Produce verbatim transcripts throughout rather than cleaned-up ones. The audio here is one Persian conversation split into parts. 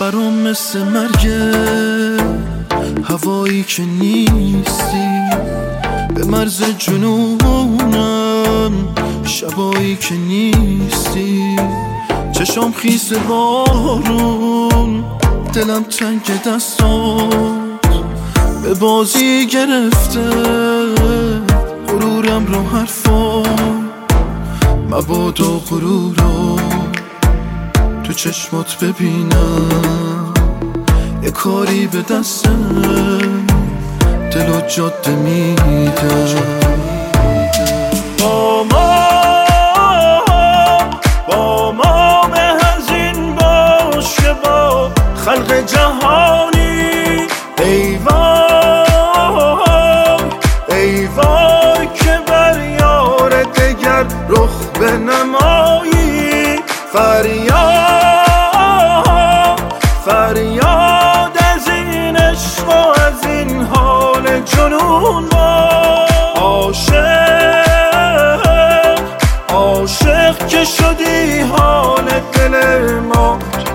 برام مثل مرگه، هوایی که نیستی به مرز جنونم، شبایی که نیستی چشام خیس بارون، دلم تنگ دستات به بازی گرفته، غرورم رو حرفا مبادا غرورو تو چشمات ببینم، یه کاری به دستم دل و جاده میده. با ما با ما مهزین باش که با خلق جهانی، ای وای ای وای که بر یار دگر رخ بنمایی. فریاد فریاد از این عشق و از این حال جنون، با عاشق عاشق که شدی حال دل ما.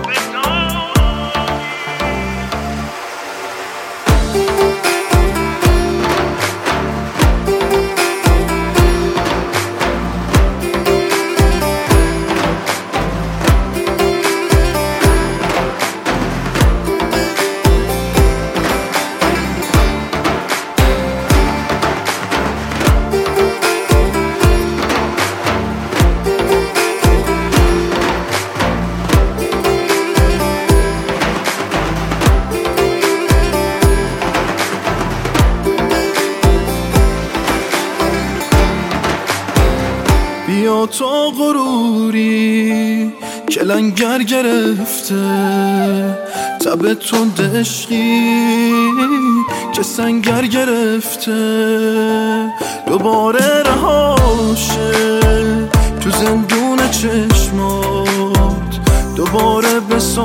بیا تا غروری که لنگر گرفته، تب تند عشقی که سنگر گرفته، دوباره رهاشه تو زندون چشمات، دوباره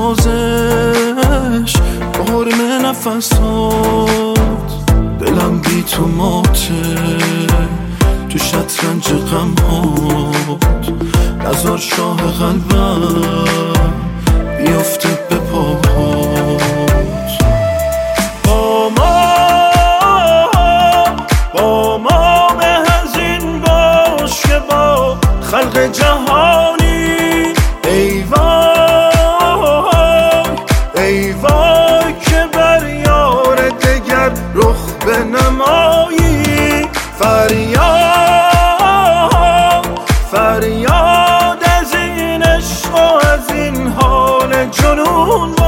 بسازش با حرم نفسات. دلم بی تو ماته تو شطرنج غمهات، نزار شاه قلبم بیفته به پاهات. با ما با ما مهزین باش که با خلق جهانی، ای وای ای وای که بر یار دگر رخ بنمایی. فریاد فریاد از این عشق و از این حال جنون،